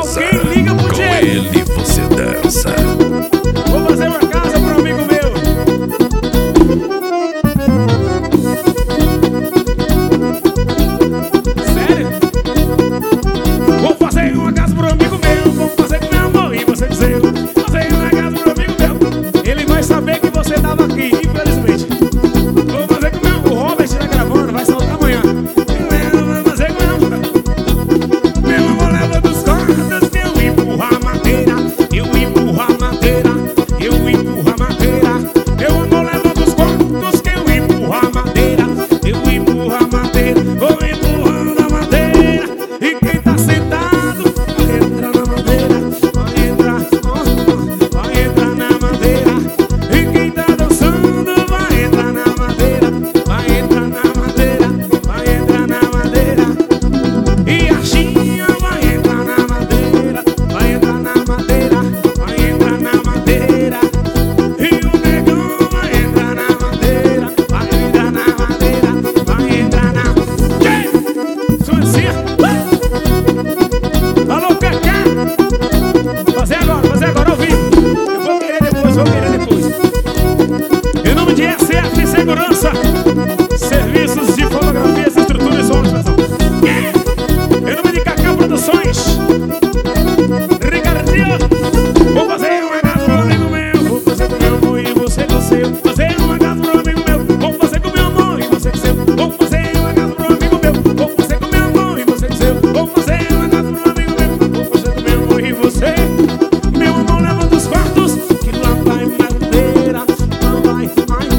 dança. Quem liga pro Com ele você dança. Vou fazer uma casa pro amigo meu. Sério? Vou fazer uma casa pro amigo meu. Vou fazer com meu amor e você dizer. Fazer uma casa pro amigo meu. Ele vai saber que você tava aqui, infelizmente. Vou fazer com meu. O Robert tá gravando, vai soltar amanhã. Vou fazer com meu amor leva dos cordas. Eu empurro a madeira. Eu empurro a madeira. Eu empurro a madeira. Meu amor leva dos cordas. Que eu empurro a madeira. Eu empurro a madeira. Vou empurrando a madeira. E quem tá sentado vai entrar na madeira. Vai entrar, vai entrar na madeira. E quem tá dançando vai entrar na madeira. Vai entrar na madeira. Vai entrar na madeira. E a Xinha vai entrar na madeira. Vai entrar na madeira. Vai entrar na madeira. E o negão vai entrar na madeira. Vai entrar na madeira. Vai entrar na... Sonzinha. Alô, Cacá. Fazer agora, ao vivo. Eu vou querer depois. Em nome de SF Segurança, serviços de fotografias, estrutura e som, pessoal. Em nome de Cacá Produções, Ricardinho. Vou fazer uma casa pro amigo meu. Vou fazer com meu amor e você com o seu. Fazer uma casa pro amigo meu. Vou fazer com meu amor e você com o seu. Vou fazer uma casa pro amigo meu. Vou fazer com meu amor e você com o seu. Vou fazer uma casa pro amigo meu. Vou fazer com meu amor e você. Meu amor leva dos quartos. Que lá vai madeira. Lá vai,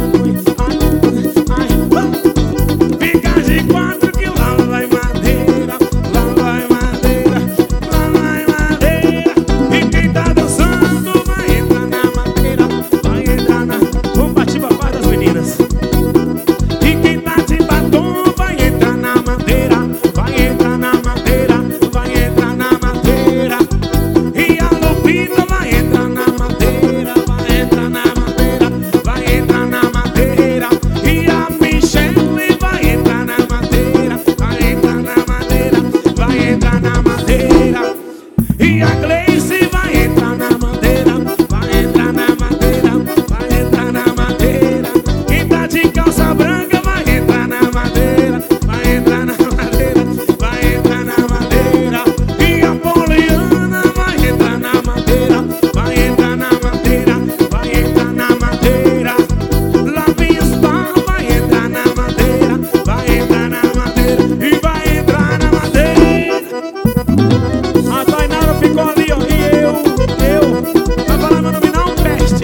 fica de quatro que lá vai madeira. Lá vai madeira. Lá vai madeira. E quem tá dançando vai entrar na madeira. Vai entrar na... Vamos bater papai das meninas. E quem tá de batom vai entrar na madeira. Vai entrar na madeira. Vai entrar na madeira. E a Lupita vai entrar na madeira. Vai entrar na madeira. Vai entrar na madeira. E a Michelle vai entrar na madeira. Vai entrar na madeira. Vai entrar na madeira. E a Gleice vai entrar na madeira. Vai entrar na madeira. Vai entrar na madeira. Quem tá de calça branca vai entrar na madeira. Vai entrar na madeira. Vai entrar na madeira. E a Poliana vai entrar na madeira. Vai entrar na madeira. Vai entrar na madeira. Lavinha Star vai entrar na madeira. Vai entrar na madeira. E vai entrar na madeira. A Tainara ficou ali, ó. E eu. Vai falar meu nome não, peste.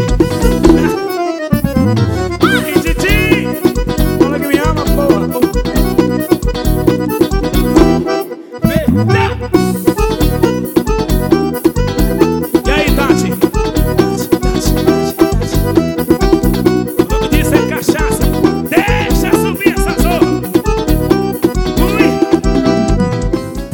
Ai, Titi. Fala que me ama, porra. Vem.